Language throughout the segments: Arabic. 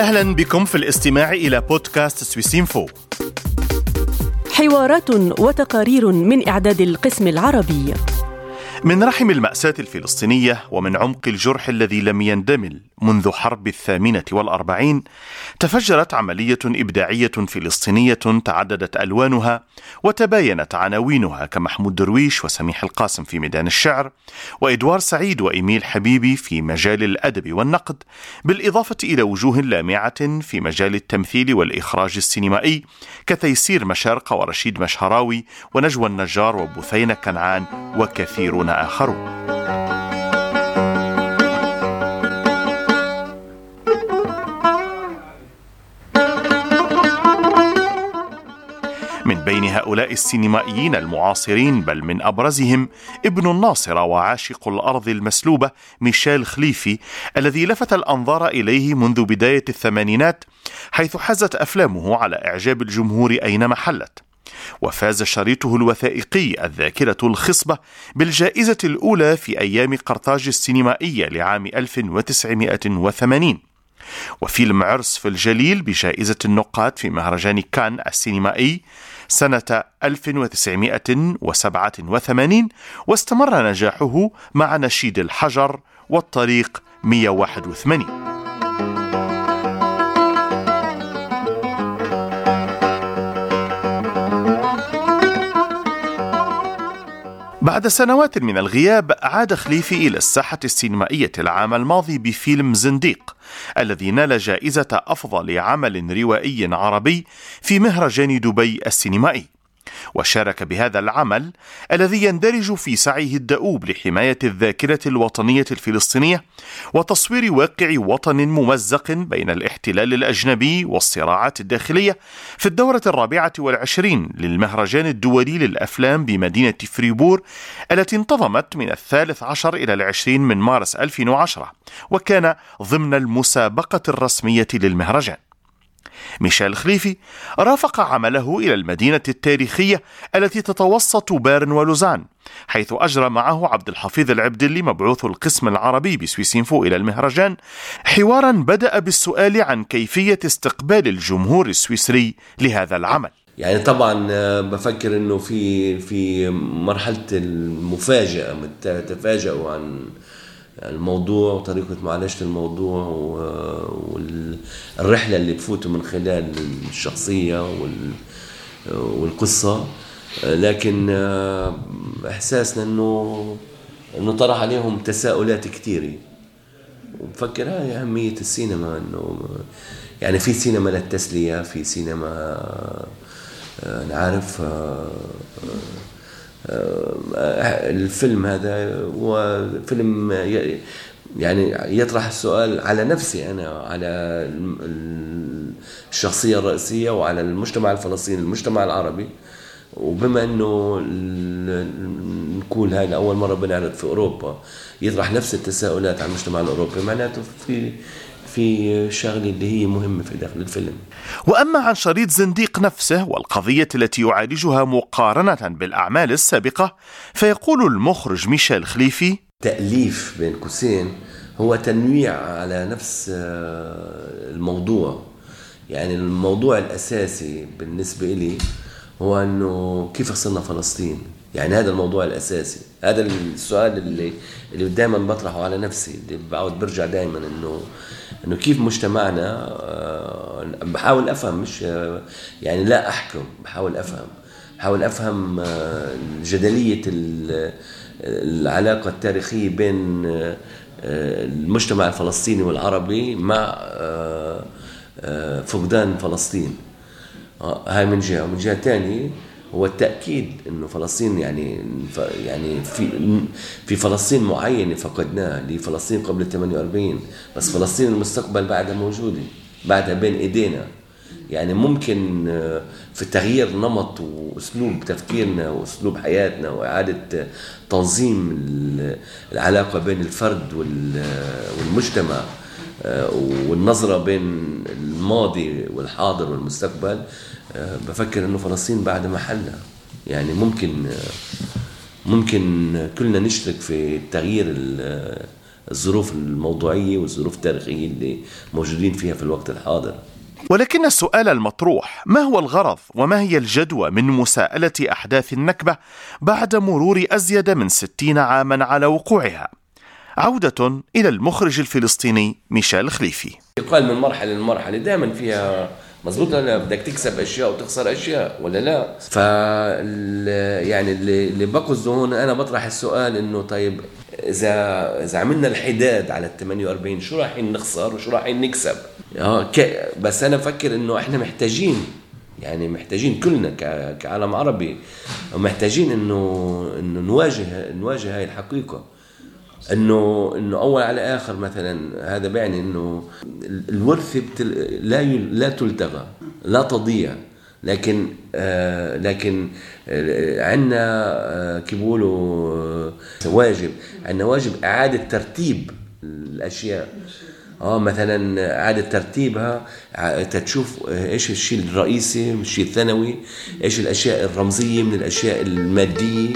أهلا بكم في الاستماع إلى بودكاست سويسينفو، حوارات وتقارير من إعداد القسم العربي. من رحم المأساة الفلسطينية ومن عمق الجرح الذي لم يندمل منذ حرب 48 تفجرت عملية إبداعية فلسطينية تعددت ألوانها وتباينت عناوينها كمحمود درويش وسميح القاسم في ميدان الشعر، وإدوار سعيد وإيميل حبيبي في مجال الأدب والنقد، بالإضافة إلى وجوه لامعة في مجال التمثيل والإخراج السينمائي كتيسير مشارقة ورشيد مشهراوي ونجوى النجار وبثينة كنعان وكثيرون آخرون. من بين هؤلاء السينمائيين المعاصرين بل من أبرزهم ابن الناصر وعاشق الأرض المسلوبة ميشيل خليفي، الذي لفت الأنظار إليه منذ بداية الثمانينات، حيث حازت أفلامه على إعجاب الجمهور أينما حلت. وفاز شريطه الوثائقي الذاكرة الخصبة بالجائزة الأولى في أيام قرطاج السينمائية لعام 1980، وفيلم عرس في الجليل بجائزة النقاد في مهرجان كان السينمائي سنة 1987، واستمر نجاحه مع نشيد الحجر والطريق 181. بعد سنوات من الغياب عاد خليفي إلى الساحة السينمائية العام الماضي بفيلم زنديق، الذي نال جائزة أفضل عمل روائي عربي في مهرجان دبي السينمائي. وشارك بهذا العمل الذي يندرج في سعيه الدؤوب لحماية الذاكرة الوطنية الفلسطينية وتصوير واقع وطن ممزق بين الاحتلال الأجنبي والصراعات الداخلية في الدورة 24 للمهرجان الدولي للأفلام بمدينة فريبور، التي انتظمت من 13 إلى 20 من مارس 2010، وكان ضمن المسابقة الرسمية للمهرجان. ميشيل خليفي رافق عمله إلى المدينة التاريخية التي تتوسط بارن ولوزان، حيث أجرى معه عبد الحفيظ العبدلي مبعوث القسم العربي بسويسينفو إلى المهرجان حوارا بدأ بالسؤال عن كيفية استقبال الجمهور السويسري لهذا العمل. يعني طبعا بفكر انه في مرحلة المفاجأة تفاجأوا عن الموضوع وطريقة معالجة الموضوع والرحلة اللي بفوتوا من خلال الشخصية والقصة، لكن إحساسنا إنه طرح عليهم تساؤلات كثيرة. وبفكر هاي أهمية السينما، إنه يعني في سينما للتسلية، في سينما نعرف الفيلم هذا هو فيلم يعني يطرح السؤال على نفسي أنا، على الشخصية الرئيسية وعلى المجتمع الفلسطيني، المجتمع العربي. وبما أنه نقول هذا أول مرة بنعرض في أوروبا يطرح نفس التساؤلات على المجتمع الأوروبي، معناته في شغلة اللي هي مهمة في داخل الفيلم. وأما عن شريط زنديق نفسه والقضية التي يعالجها مقارنة بالأعمال السابقة، فيقول المخرج ميشيل خليفي: تأليف بين قوسين هو تنويع على نفس الموضوع. يعني الموضوع الأساسي بالنسبة لي هو أنه كيف صرنا فلسطين. يعني هذا الموضوع الأساسي، هذا السؤال اللي دائما بطرحه على نفسي، اللي بعود برجع دائما إنه كيف مجتمعنا. بحاول أفهم، مش يعني لا أحكم، بحاول أفهم جدلية العلاقة التاريخية بين المجتمع الفلسطيني والعربي مع فقدان فلسطين. هاي من جهة، ومن جهة تانية هو التأكيد إنه فلسطين يعني في فلسطين معينة فقدناها، لفلسطين قبل 48، بس فلسطين المستقبل بعدها موجودة، بعدها بين إيدينا. يعني ممكن في تغيير نمط وأسلوب تفكيرنا وأسلوب حياتنا وإعادة تنظيم العلاقة بين الفرد والمجتمع والنظرة بين الماضي والحاضر والمستقبل. بفكر إنه فلسطين بعد محلها. يعني ممكن كلنا نشترك في تغيير الظروف الموضوعية والظروف التاريخية اللي موجودين فيها في الوقت الحاضر. ولكن السؤال المطروح: ما هو الغرض وما هي الجدوى من مساءلة أحداث النكبة بعد مرور أزيد من 60 عاما على وقوعها؟ عودة إلى المخرج الفلسطيني ميشيل خليفي. يقال من مرحلة لمرحلة دائما فيها مظبوط، لا بدك تكسب أشياء وتخسر أشياء ولا لا؟ يعني اللي بقصده هون أنا بطرح السؤال إنه طيب إذا عملنا الحداد على 48 شو راح نخسر وشو راح نكسب؟ بس أنا بفكر إنه إحنا محتاجين كلنا كعالم عربي، ومحتاجين إنه نواجه هاي الحقيقة. إنه أول على آخر مثلا هذا بيعني إنه الورثة لا تلتغى لا تضيع، لكن عندنا كيف بيقولوا واجب إعادة ترتيب الأشياء. مثلا إعادة ترتيبها تشوف إيش الشيء الرئيسي من الشيء الثانوي، إيش الأشياء الرمزية من الأشياء المادية.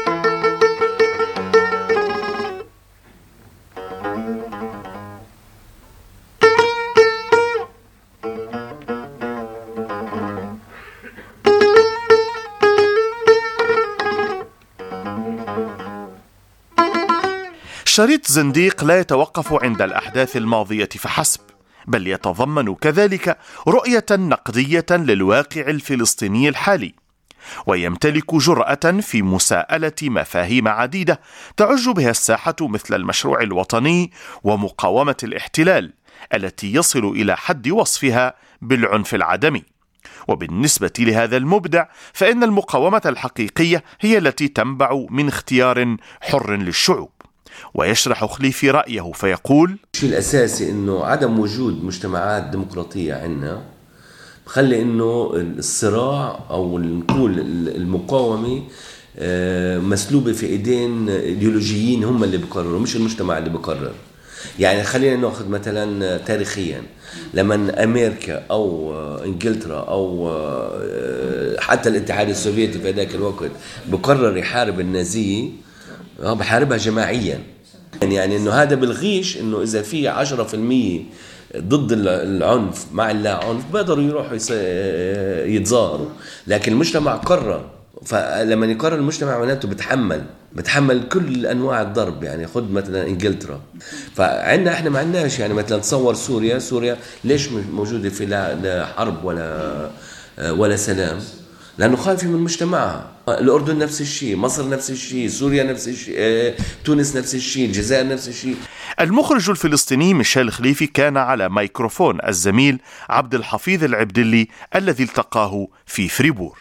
شريط زنديق لا يتوقف عند الأحداث الماضية فحسب، بل يتضمن كذلك رؤية نقدية للواقع الفلسطيني الحالي، ويمتلك جرأة في مساءلة مفاهيم عديدة تعج بها الساحة مثل المشروع الوطني ومقاومة الاحتلال التي يصل إلى حد وصفها بالعنف العدمي. وبالنسبة لهذا المبدع فإن المقاومة الحقيقية هي التي تنبع من اختيار حر للشعوب. ويشرح خليفي رأيه فيقول: الشيء الأساسي إنه عدم وجود مجتمعات ديمقراطية عندنا بخلي إنه الصراع أو نقول المقاومة مسلوبة في إيدين إيديولوجيين هم اللي بيقرروا، مش المجتمع اللي بيقرر. يعني خلينا نأخذ مثلا تاريخيا لما أمريكا أو إنجلترا أو حتى الاتحاد السوفيتي في ذاك الوقت بقرر يحارب النازية، بحاربها جماعيا. يعني إنه هذا بالغيش إنه إذا في 10% ضد العنف مع اللا عنف بقدروا يروحوا يتظاهروا، لكن المجتمع قرر. فلما يقرر المجتمع معناته بتحمل كل أنواع الضرب. يعني خد مثلا إنجلترا، فعندنا إحنا ما عندناش. يعني مثلا تصور سوريا ليش موجودة في لا حرب ولا سلام؟ لأنه خايفة من مجتمعها. الأردن نفس الشيء، مصر نفس الشيء، سوريا نفس الشيء، تونس نفس الشيء، الجزائر نفس الشيء. المخرج الفلسطيني ميشيل خليفي كان على ميكروفون الزميل عبد الحفيظ العبدلي الذي التقاه في فريبور.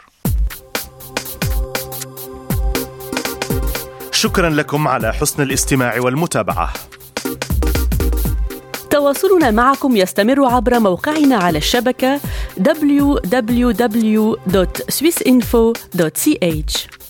شكرا لكم على حسن الاستماع والمتابعة. تواصلنا معكم يستمر عبر موقعنا على الشبكة www.swissinfo.ch.